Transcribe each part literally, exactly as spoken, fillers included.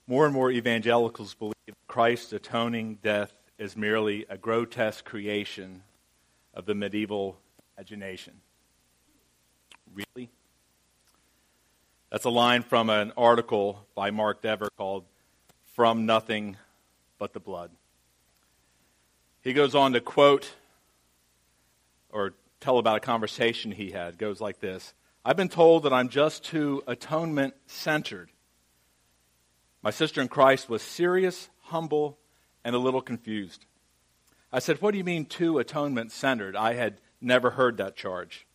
More and more evangelicals believe Christ's atoning death is merely a grotesque creation of the medieval imagination. Really? That's a line from an article by Mark Dever called From Nothing But the Blood. He goes on to quote or tell about a conversation he had. It goes like this. I've been told that I'm just too atonement-centered. My sister in Christ was serious, humble, and a little confused. I said, what do you mean too atonement-centered? I had never heard that charge.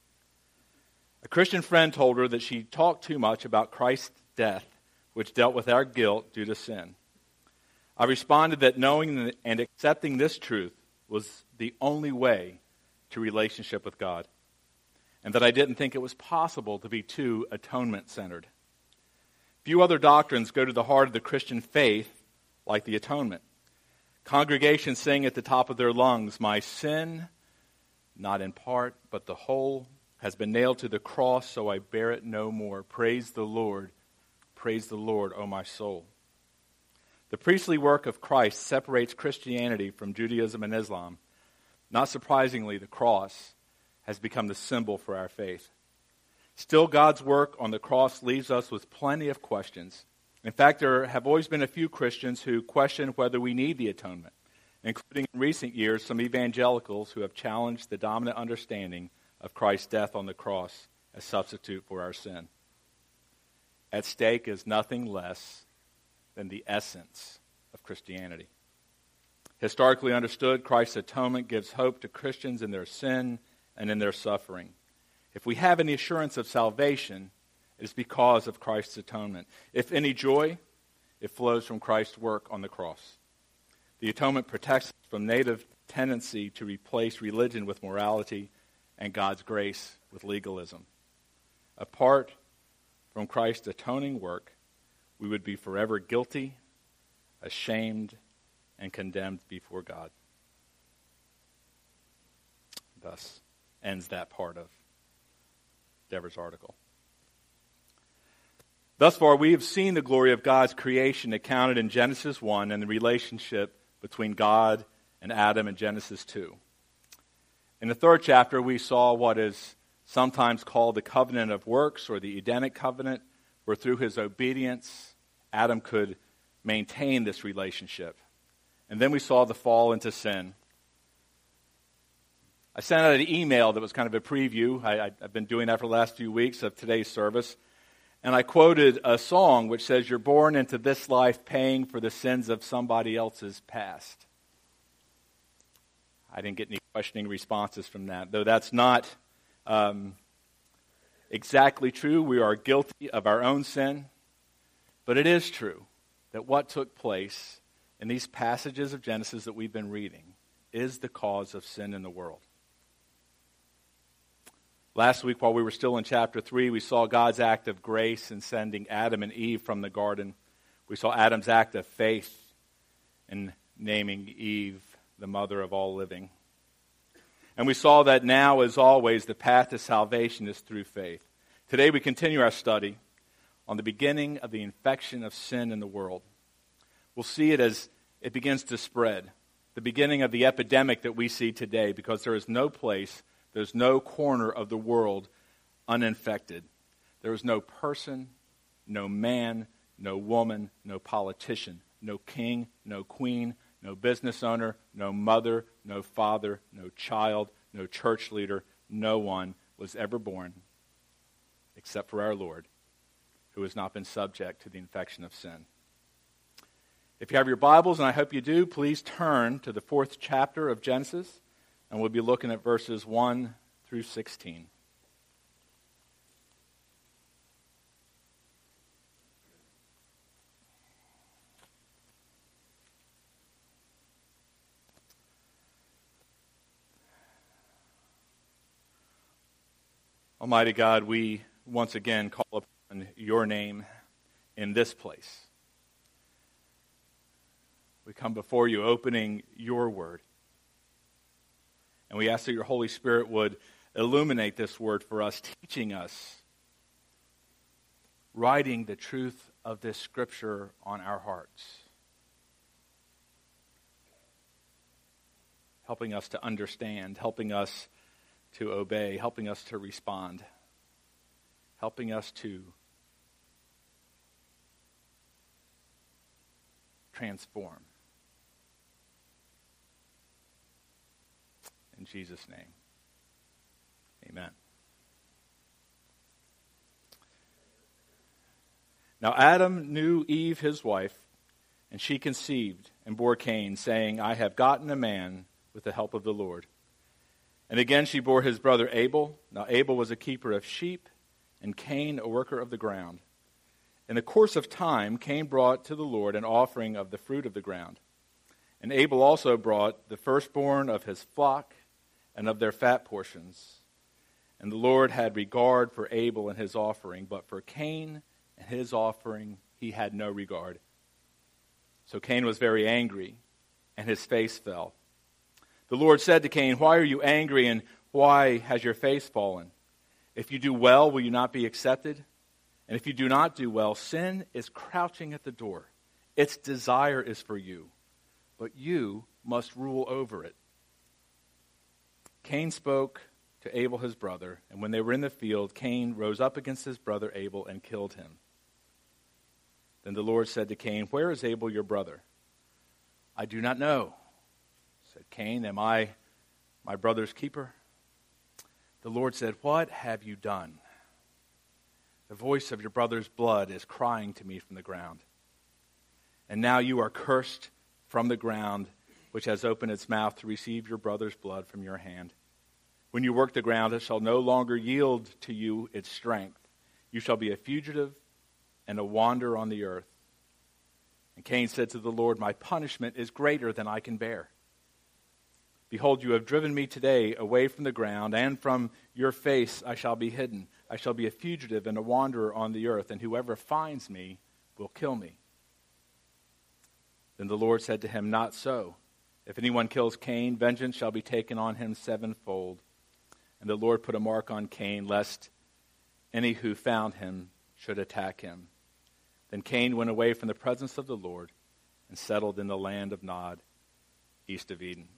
A Christian friend told her that she talked too much about Christ's death, which dealt with our guilt due to sin. I responded that knowing and accepting this truth was the only way to relationship with God, and that I didn't think it was possible to be too atonement-centered. Few other doctrines go to the heart of the Christian faith like the atonement. Congregations sing at the top of their lungs, my sin, not in part, but the whole, has been nailed to the cross, so I bear it no more. Praise the Lord, praise the Lord, O my soul. The priestly work of Christ separates Christianity from Judaism and Islam. Not surprisingly, the cross has become the symbol for our faith. Still, God's work on the cross leaves us with plenty of questions. In fact, there have always been a few Christians who question whether we need the atonement, including in recent years some evangelicals who have challenged the dominant understanding of Christ's death on the cross as substitute for our sin. At stake is nothing less than the essence of Christianity. Historically understood, Christ's atonement gives hope to Christians in their sin and in their suffering. If we have any assurance of salvation, it is because of Christ's atonement. If any joy, it flows from Christ's work on the cross. The atonement protects us from native tendency to replace religion with morality and God's grace with legalism. Apart from Christ's atoning work, we would be forever guilty, ashamed, and condemned before God. Thus ends that part of Dever's article. Thus far, we have seen the glory of God's creation accounted in Genesis one and the relationship between God and Adam in Genesis two. In the third chapter, we saw what is sometimes called the covenant of works or the Edenic covenant, where through his obedience, Adam could maintain this relationship. And then we saw the fall into sin. I sent out an email that was kind of a preview. I, I, I've been doing that for the last few weeks of today's service. And I quoted a song which says, you're born into this life paying for the sins of somebody else's past. I didn't get any questioning responses from that, though that's not um, exactly true. We are guilty of our own sin. But it is true that what took place in these passages of Genesis that we've been reading is the cause of sin in the world. Last week, while we were still in chapter three, we saw God's act of grace in sending Adam and Eve from the garden. We saw Adam's act of faith in naming Eve the mother of all living. And we saw that now, as always, the path to salvation is through faith. Today we continue our study on the beginning of the infection of sin in the world. We'll see it as it begins to spread, the beginning of the epidemic that we see today, because there is no place, there's no corner of the world uninfected. There is no person, no man, no woman, no politician, no king, no queen, no business owner, no mother, no father, no child, no church leader, no one was ever born except for our Lord, who has not been subject to the infection of sin. If you have your Bibles, and I hope you do, please turn to the fourth chapter of Genesis, and we'll be looking at verses one through sixteen. Almighty God, we once again call upon your name in this place. We come before you opening your word. And we ask that your Holy Spirit would illuminate this word for us, teaching us, writing the truth of this scripture on our hearts, helping us to understand, helping us to obey, helping us to respond, helping us to transform. In Jesus' name, amen. Now Adam knew Eve, his wife, and she conceived and bore Cain, saying, I have gotten a man with the help of the Lord. And again she bore his brother Abel. Now Abel was a keeper of sheep, and Cain a worker of the ground. In the course of time, Cain brought to the Lord an offering of the fruit of the ground. And Abel also brought the firstborn of his flock and of their fat portions. And the Lord had regard for Abel and his offering, but for Cain and his offering he had no regard. So Cain was very angry, and his face fell. The Lord said to Cain, why are you angry, and why has your face fallen? If you do well, will you not be accepted? And if you do not do well, sin is crouching at the door. Its desire is for you, but you must rule over it. Cain spoke to Abel his brother, and when they were in the field, Cain rose up against his brother Abel and killed him. Then the Lord said to Cain, where is Abel your brother? I do not know, said Cain. Am I my brother's keeper? The Lord said, what have you done? The voice of your brother's blood is crying to me from the ground. And now you are cursed from the ground, which has opened its mouth to receive your brother's blood from your hand. When you work the ground, it shall no longer yield to you its strength. You shall be a fugitive and a wanderer on the earth. And Cain said to the Lord, my punishment is greater than I can bear. Behold, you have driven me today away from the ground, and from your face I shall be hidden. I shall be a fugitive and a wanderer on the earth, and whoever finds me will kill me. Then the Lord said to him, not so. If anyone kills Cain, vengeance shall be taken on him sevenfold. And the Lord put a mark on Cain, lest any who found him should attack him. Then Cain went away from the presence of the Lord and settled in the land of Nod, east of Eden.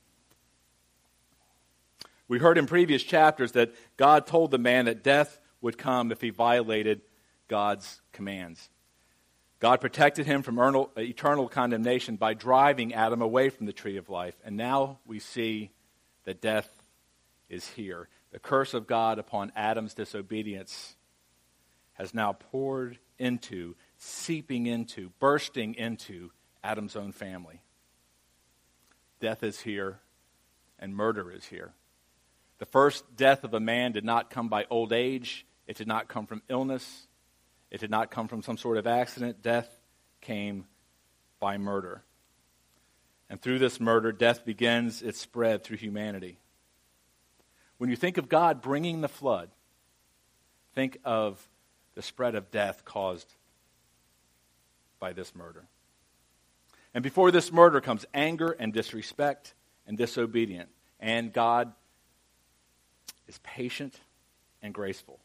We heard in previous chapters that God told the man that death would come if he violated God's commands. God protected him from eternal condemnation by driving Adam away from the tree of life. And now we see that death is here. The curse of God upon Adam's disobedience has now poured into, seeping into, bursting into Adam's own family. Death is here, and murder is here. The first death of a man did not come by old age. It did not come from illness. It did not come from some sort of accident. Death came by murder. And through this murder, death begins its spread through humanity. When you think of God bringing the flood, think of the spread of death caused by this murder. And before this murder comes anger and disrespect and disobedience. And God is patient and graceful.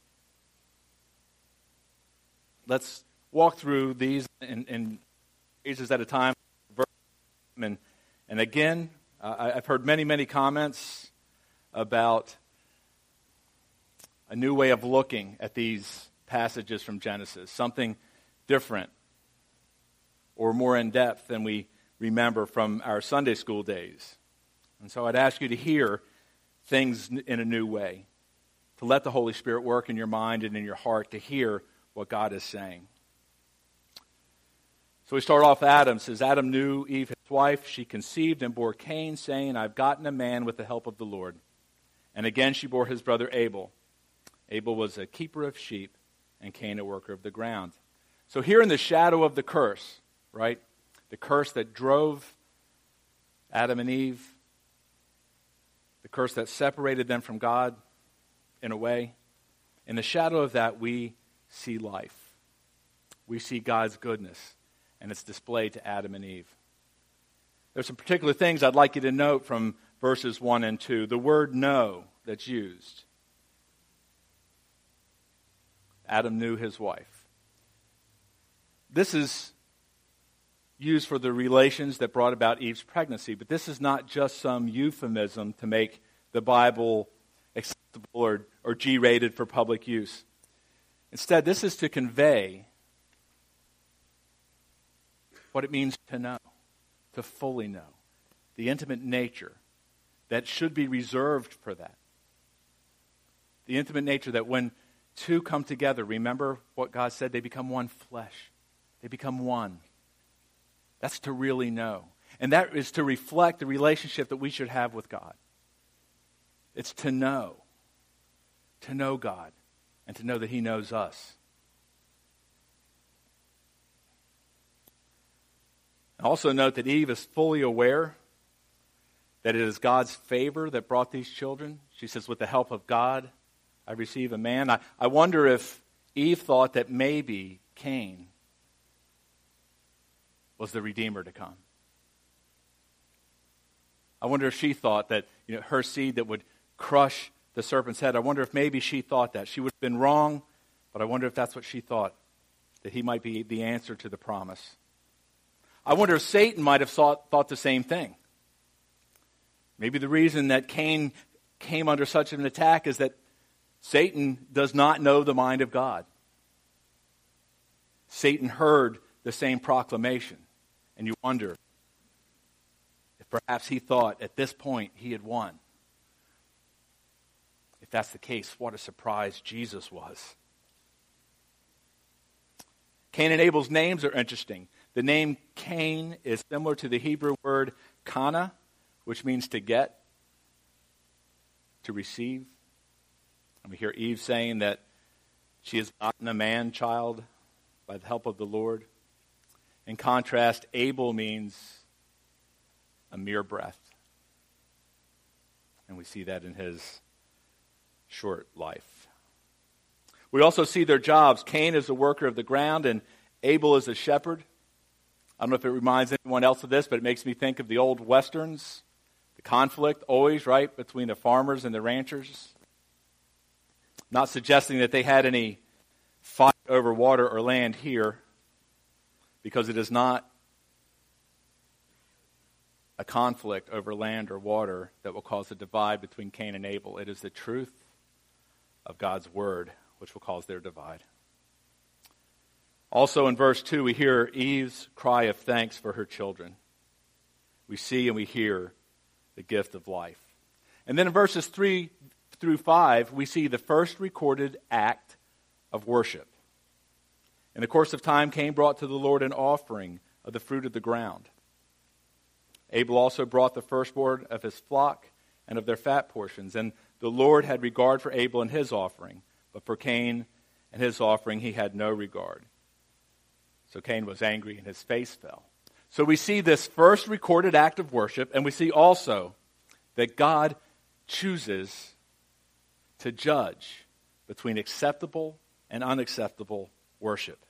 Let's walk through these in, in phases at a time. And, and again, uh, I've heard many, many comments about a new way of looking at these passages from Genesis, something different or more in depth than we remember from our Sunday school days. And so I'd ask you to hear things in a new way, to let the Holy Spirit work in your mind and in your heart to hear what God is saying. So we start off, Adam says, Adam knew Eve, his wife. She conceived and bore Cain, saying, I've gotten a man with the help of the Lord. And again she bore his brother Abel. Abel was a keeper of sheep, and Cain a worker of the ground. So here in the shadow of the curse, right, the curse that drove Adam and Eve, the curse that separated them from God in a way, in the shadow of that we see life. We see God's goodness, and it's displayed to Adam and Eve. There's some particular things I'd like you to note from verses one and two. The word know that's used. Adam knew his wife. this is used for the relations that brought about Eve's pregnancy, but this is not just some euphemism to make the Bible acceptable or, or G-rated for public use. Instead, this is to convey what it means to know, to fully know, the intimate nature that should be reserved for that. The intimate nature that when two come together, remember what God said, they become one flesh. They become one. That's to really know. And that is to reflect the relationship that we should have with God. It's to know. To know God. And to know that He knows us. Also note that Eve is fully aware that it is God's favor that brought these children. She says, with the help of God, I receive a man. I, I wonder if Eve thought that maybe Cain was the Redeemer to come. I wonder if she thought that, you know, her seed that would crush the serpent's head. I wonder if maybe she thought that. She would have been wrong, but I wonder if that's what she thought, that he might be the answer to the promise. I wonder if Satan might have thought, thought the same thing. Maybe the reason that Cain came under such an attack is that Satan does not know the mind of God. Satan heard the same proclamation, and you wonder if perhaps he thought at this point he had won. If that's the case, what a surprise Jesus was. Cain and Abel's names are interesting. The name Cain is similar to the Hebrew word kana, which means to get, to receive. And we hear Eve saying that she has gotten a man-child by the help of the Lord. In contrast, Abel means a mere breath. And we see that in his short life. We also see their jobs. Cain is a worker of the ground and Abel is a shepherd. I don't know if it reminds anyone else of this, but it makes me think of the old Westerns. The conflict always, right, between the farmers and the ranchers. Not suggesting that they had any fight over water or land here, because it is not a conflict over land or water that will cause a divide between Cain and Abel. It is the truth of God's word which will cause their divide. Also in verse two, we hear Eve's cry of thanks for her children. We see and we hear the gift of life. And then in verses three through five, we see the first recorded act of worship. In the course of time, Cain brought to the Lord an offering of the fruit of the ground. Abel also brought the firstborn of his flock and of their fat portions. And the Lord had regard for Abel and his offering, but for Cain and his offering he had no regard. So Cain was angry and his face fell. So we see this first recorded act of worship, and we see also that God chooses to judge between acceptable and unacceptable worship.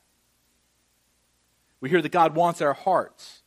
We hear that God wants our hearts.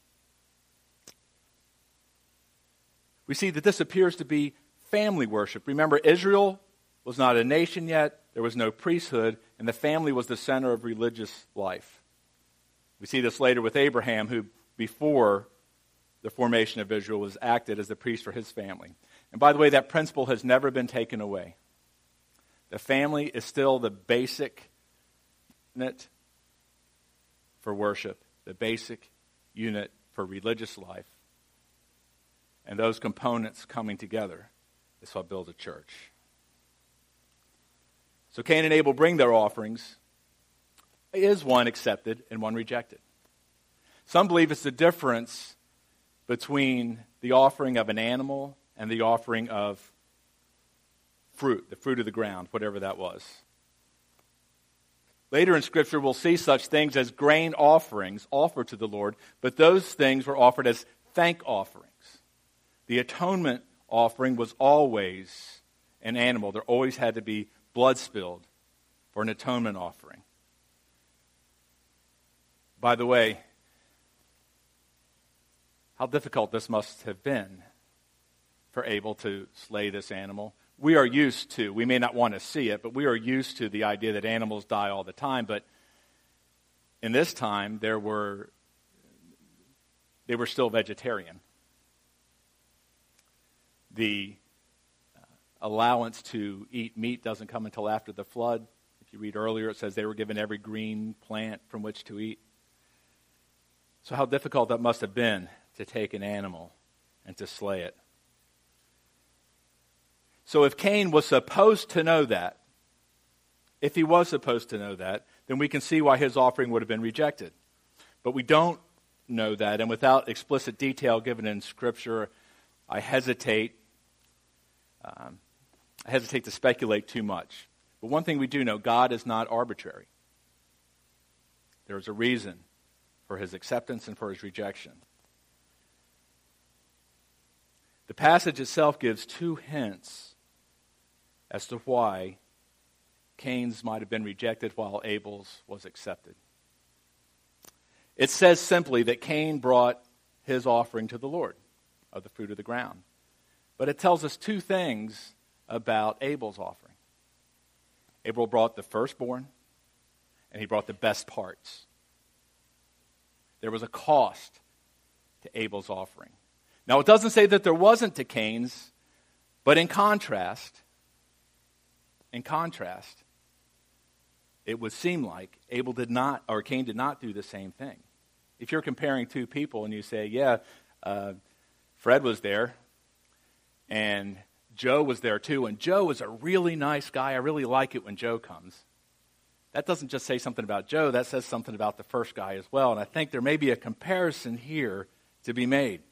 We see that this appears to be family worship. Remember, Israel was not a nation yet. There was no priesthood, and the family was the center of religious life. We see this later with Abraham, who before the formation of Israel was acted as the priest for his family. And by the way, that principle has never been taken away. The family is still the basic unit for worship, the basic unit for religious life. And those components coming together is what builds a church. So Cain and Abel bring their offerings. Is one accepted and one rejected? Some believe it's the difference between the offering of an animal and the offering of fruit, the fruit of the ground, whatever that was. Later in Scripture, we'll see such things as grain offerings offered to the Lord, but those things were offered as thank offerings. The atonement offering was always an animal. There always had to be blood spilled for an atonement offering. By the way, how difficult this must have been for Abel to slay this animal. We are used to, we may not want to see it, but we are used to the idea that animals die all the time. But in this time, there were they were still vegetarian. The uh, allowance to eat meat doesn't come until after the flood. If you read earlier, it says they were given every green plant from which to eat. So how difficult that must have been to take an animal and to slay it. So if Cain was supposed to know that, if he was supposed to know that, then we can see why his offering would have been rejected. But we don't know that, and without explicit detail given in Scripture, I hesitate, um, I hesitate to speculate too much. But one thing we do know, God is not arbitrary. There is a reason for his acceptance and for his rejection. The passage itself gives two hints as to why Cain's might have been rejected while Abel's was accepted. It says simply that Cain brought his offering to the Lord of the fruit of the ground. But it tells us two things about Abel's offering. Abel brought the firstborn, and he brought the best parts. There was a cost to Abel's offering. Now, it doesn't say that there wasn't to Cain's, but in contrast, in contrast, it would seem like Abel did not, or Cain did not do the same thing. If you're comparing two people and you say, yeah, uh, Fred was there, and Joe was there too, and Joe is a really nice guy. I really like it when Joe comes. That doesn't just say something about Joe, that says something about the first guy as well. And I think there may be a comparison here to be made.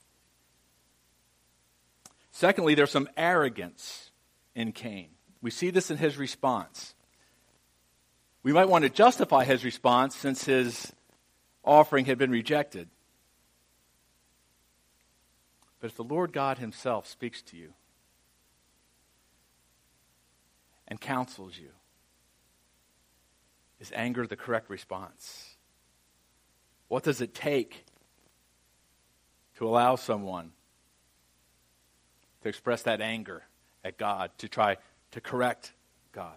Secondly, there's some arrogance in Cain. We see this in his response. We might want to justify his response since his offering had been rejected. But if the Lord God himself speaks to you and counsels you, is anger the correct response? What does it take to allow someone to express that anger at God, to try to correct God?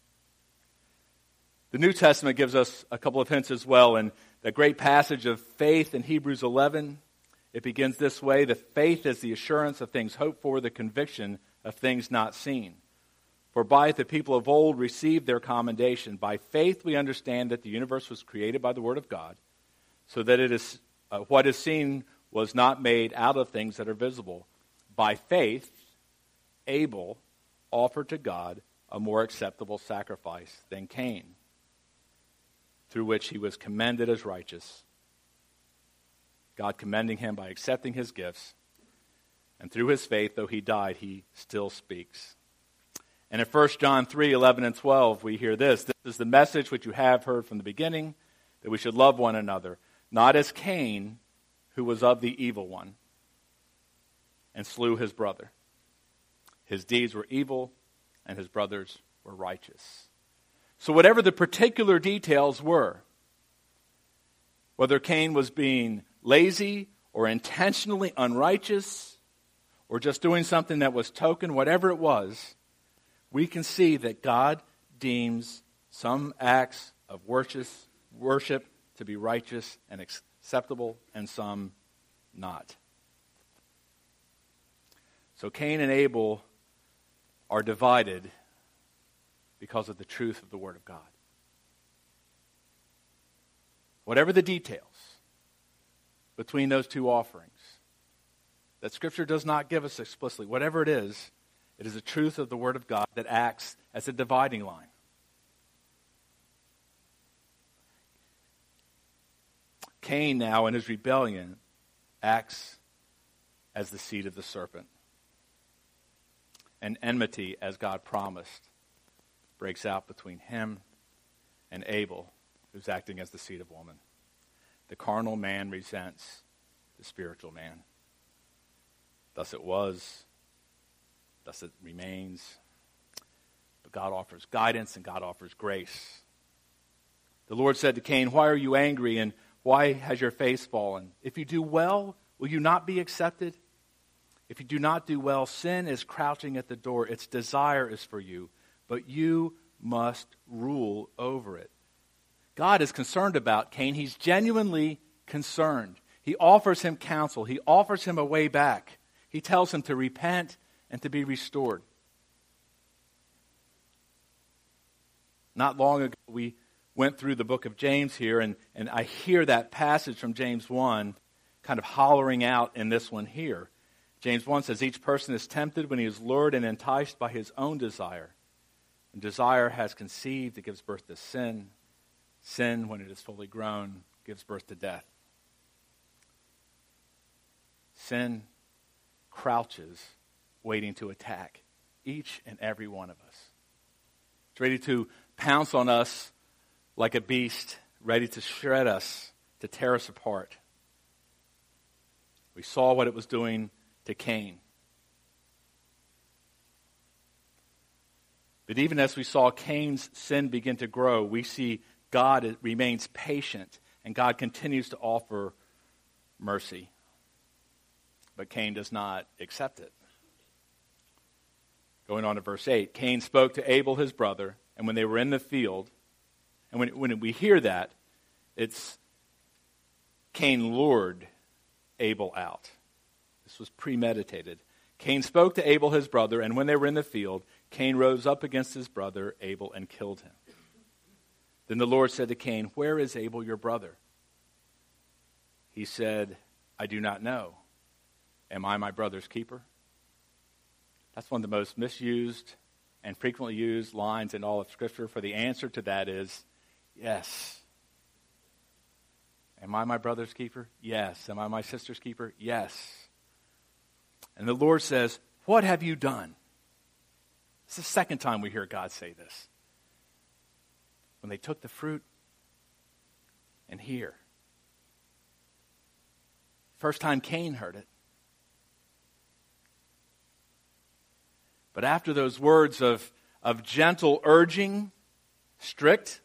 The New Testament gives us a couple of hints as well. In the great passage of faith in Hebrews eleven, it begins this way: the faith is the assurance of things hoped for, the conviction of things not seen. For by it the people of old received their commendation. By faith we understand that the universe was created by the word of God, so that it is uh, what is seen was not made out of things that are visible. By faith, Abel offered to God a more acceptable sacrifice than Cain, through which he was commended as righteous. God commending him by accepting his gifts. And through his faith, though he died, he still speaks. And in First John three, eleven and twelve, we hear this: this is the message which you have heard from the beginning, that we should love one another, not as Cain, who was of the evil one, and slew his brother. His deeds were evil, and his brothers were righteous. So whatever the particular details were, whether Cain was being lazy or intentionally unrighteous or just doing something that was token, whatever it was, we can see that God deems some acts of worship, worship to be righteous and acceptable and some not. So Cain and Abel are divided because of the truth of the Word of God. Whatever the details between those two offerings that Scripture does not give us explicitly, whatever it is, it is the truth of the Word of God that acts as a dividing line. Cain now, in his rebellion, acts as the seed of the serpent. And enmity, as God promised, breaks out between him and Abel, who's acting as the seed of woman. The carnal man resents the spiritual man. Thus it was, thus it remains. But God offers guidance and God offers grace. The Lord said to Cain, "Why are you angry and why has your face fallen? If you do well, will you not be accepted? If you do not do well, sin is crouching at the door. Its desire is for you, but you must rule over it." God is concerned about Cain. He's genuinely concerned. He offers him counsel. He offers him a way back. He tells him to repent and to be restored. Not long ago, we went through the book of James here, and, and I hear that passage from James one kind of hollering out in this one here. James one says, each person is tempted when he is lured and enticed by his own desire. And desire has conceived, it gives birth to sin. Sin, when it is fully grown, gives birth to death. Sin crouches, waiting to attack each and every one of us. It's ready to pounce on us like a beast, ready to shred us, to tear us apart. We saw what it was doing to Cain. But even as we saw Cain's sin begin to grow, we see God remains patient, and God continues to offer mercy. But Cain does not accept it. Going on to verse eight, Cain spoke to Abel his brother, and when they were in the field, and when, when we hear that, it's Cain lured Abel out. This was premeditated. Cain spoke to Abel his brother, and when they were in the field, Cain rose up against his brother Abel and killed him. Then the Lord said to Cain, where is Abel your brother? He said, I do not know. Am I my brother's keeper? That's one of the most misused and frequently used lines in all of Scripture, for the answer to that is, yes. Am I my brother's keeper? Yes. Am I my sister's keeper? Yes. And the Lord says, what have you done? It's the second time we hear God say this. When they took the fruit, and here. First time Cain heard it. But after those words of, of gentle urging, strict,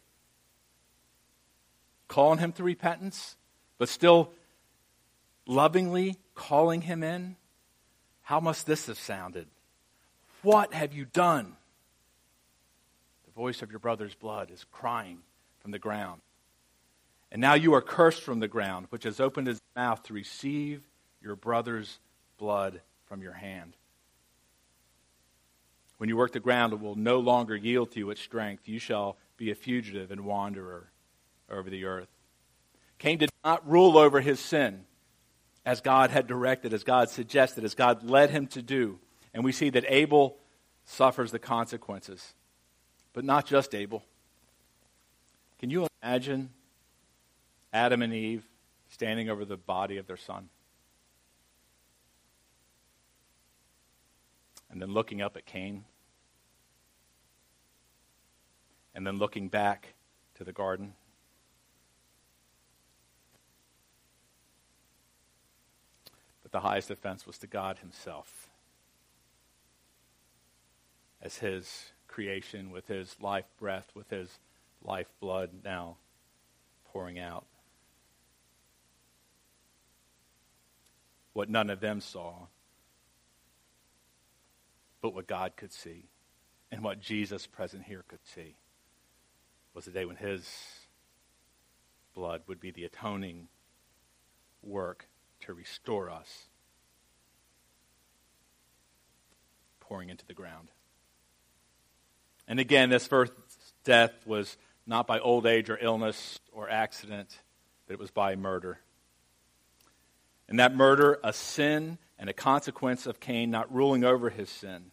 calling him to repentance, but still lovingly calling him in, how must this have sounded? What have you done? The voice of your brother's blood is crying from the ground. And now you are cursed from the ground, which has opened his mouth to receive your brother's blood from your hand. When you work the ground, it will no longer yield to you its strength. You shall be a fugitive and wanderer over the earth. Cain did not rule over his sin as God had directed, as God suggested, as God led him to do. And we see that Abel suffers the consequences. But not just Abel. Can you imagine Adam and Eve standing over the body of their son? And then looking up at Cain. And then looking back to the garden. But the highest offense was to God himself. As his creation, with his life breath, with his life blood now pouring out. What none of them saw, but what God could see, and what Jesus present here could see, was the day when his blood would be the atoning work to restore us, pouring into the ground. And again, this first death was not by old age or illness or accident, but it was by murder. And that murder, a sin and a consequence of Cain not ruling over his sin.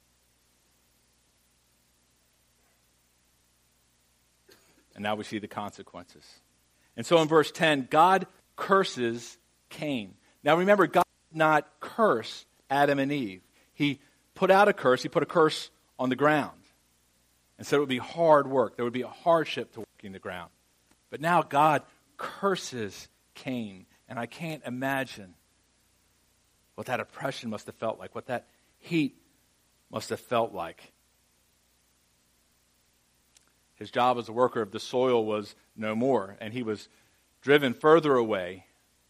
And now we see the consequences. And so in verse ten, God curses Cain. Now remember, God did not curse Adam and Eve. He put out a curse. He put a curse on the ground. And so it would be hard work. There would be a hardship to working the ground. But now God curses Cain. And I can't imagine what that oppression must have felt like, what that heat must have felt like. His job as a worker of the soil was no more, and he was driven further away,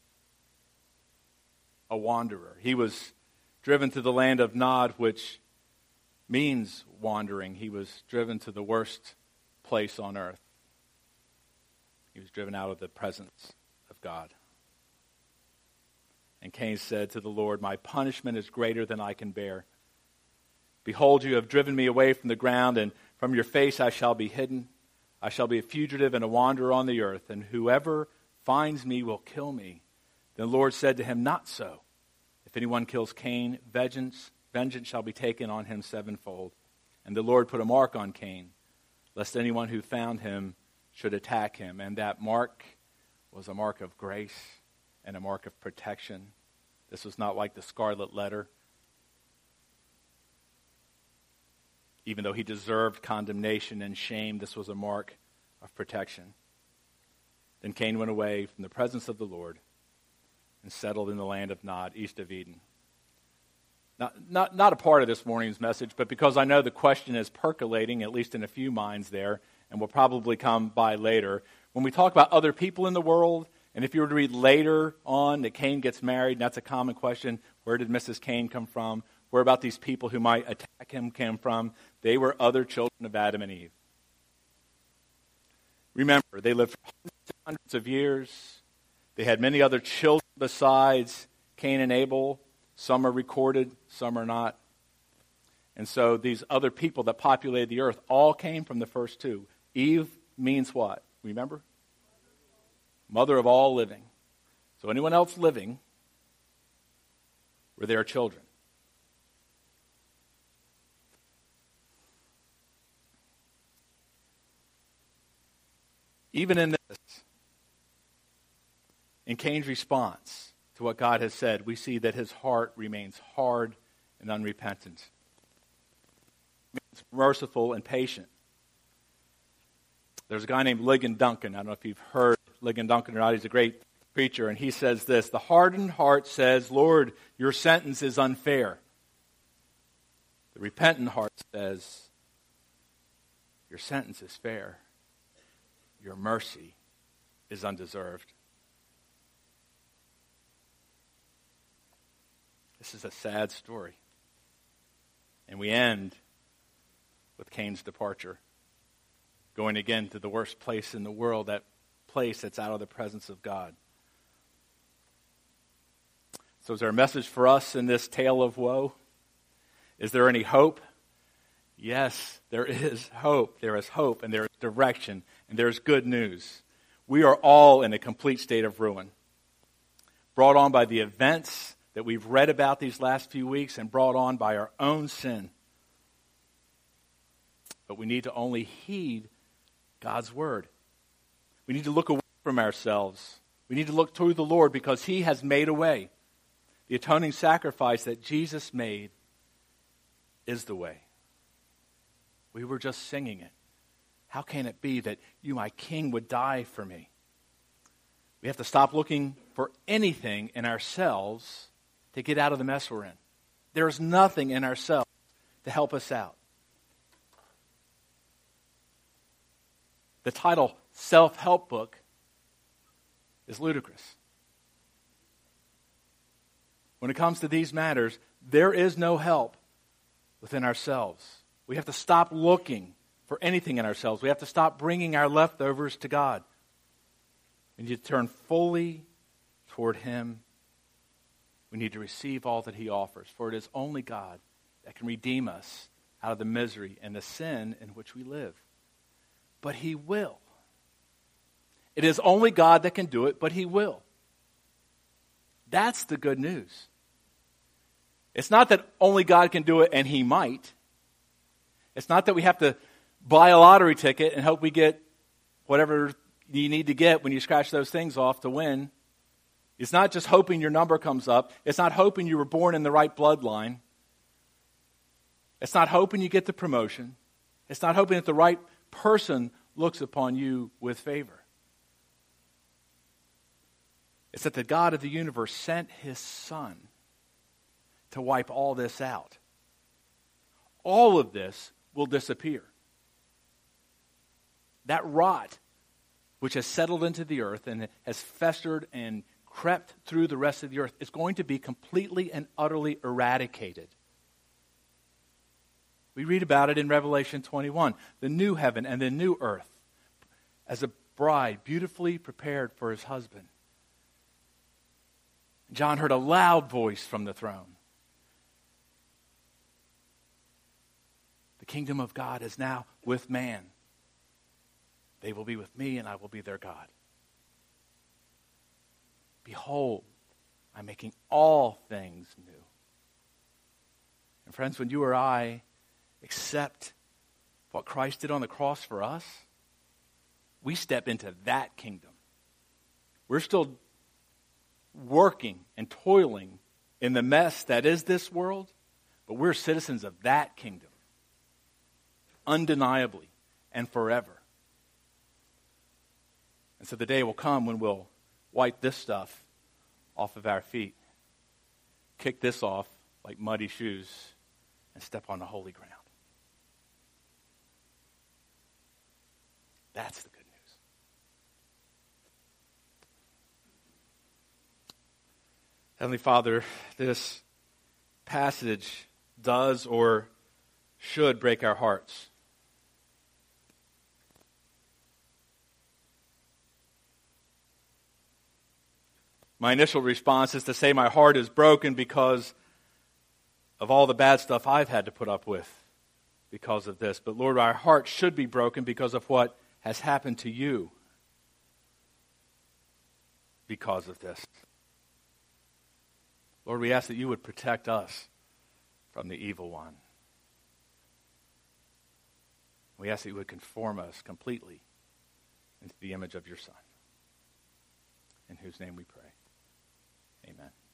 a wanderer. He was driven to the land of Nod, which means wandering. He was driven to the worst place on earth. He was driven out of the presence of God. And Cain said to the Lord, my punishment is greater than I can bear. Behold, you have driven me away from the ground, and from your face I shall be hidden. I shall be a fugitive and a wanderer on the earth, and whoever finds me will kill me. Then the Lord said to him, not so. If anyone kills Cain, vengeance, vengeance shall be taken on him sevenfold. And the Lord put a mark on Cain, lest anyone who found him should attack him. And that mark was a mark of grace and a mark of protection. This was not like the scarlet letter. Even though he deserved condemnation and shame, this was a mark of protection. Then Cain went away from the presence of the Lord and settled in the land of Nod, east of Eden. Not, not, not a part of this morning's message, but because I know the question is percolating, at least in a few minds there, and will probably come by later. When we talk about other people in the world, and if you were to read later on that Cain gets married, and that's a common question, where did Missus Cain come from? Where about these people who might attack him came from? They were other children of Adam and Eve. Remember, they lived for hundreds and hundreds of years. They had many other children besides Cain and Abel. Some are recorded, some are not. And so these other people that populated the earth all came from the first two. Eve means what? Remember? Mother of all living. So anyone else living were their children. Even in this, in Cain's response to what God has said, we see that his heart remains hard and unrepentant. He remains merciful and patient. There's a guy named Ligon Duncan. I don't know if you've heard Ligon Duncan or not. He's a great preacher, and he says this: the hardened heart says, Lord, your sentence is unfair. The repentant heart says, your sentence is fair. Your mercy is undeserved. This is a sad story. And we end with Cain's departure, going again to the worst place in the world, that place that's out of the presence of God. So is there a message for us in this tale of woe? Is there any hope? Yes, there is hope. There is hope, and there is direction, and there is good news. We are all in a complete state of ruin, brought on by the events that we've read about these last few weeks and brought on by our own sin. But we need to only heed God's word. We need to look away from ourselves. We need to look to the Lord because he has made a way. The atoning sacrifice that Jesus made is the way. We were just singing it. How can it be that you, my King, would die for me? We have to stop looking for anything in ourselves to get out of the mess we're in. There is nothing in ourselves to help us out. The title, Self-Help Book, is ludicrous. When it comes to these matters, there is no help within ourselves. We have to stop looking for anything in ourselves. We have to stop bringing our leftovers to God. We need to turn fully toward him. We need to receive all that he offers, for it is only God that can redeem us out of the misery and the sin in which we live. But he will. It is only God that can do it, but he will. That's the good news. It's not that only God can do it and he might. It's not that we have to buy a lottery ticket and hope we get whatever you need to get when you scratch those things off to win. It's not just hoping your number comes up. It's not hoping you were born in the right bloodline. It's not hoping you get the promotion. It's not hoping that the right person looks upon you with favor. It's that the God of the universe sent his Son to wipe all this out. All of this will disappear. That rot which has settled into the earth and has festered and crept through the rest of the earth is going to be completely and utterly eradicated. We read about it in Revelation twenty-one, the new heaven and the new earth, as a bride beautifully prepared for his husband. John heard a loud voice from the throne. The kingdom of God is now with man. They will be with me, and I will be their God. Behold, I'm making all things new. And friends, when you or I accept what Christ did on the cross for us, we step into that kingdom. We're still working and toiling in the mess that is this world, but we're citizens of that kingdom, undeniably and forever. And so the day will come when we'll wipe this stuff off of our feet, kick this off like muddy shoes, and step on the holy ground. That's the good news. Heavenly Father, this passage does or should break our hearts. My initial response is to say my heart is broken because of all the bad stuff I've had to put up with because of this. But Lord, our heart should be broken because of what has happened to you because of this. Lord, we ask that you would protect us from the evil one. We ask that you would conform us completely into the image of your Son, in whose name we pray. Amen.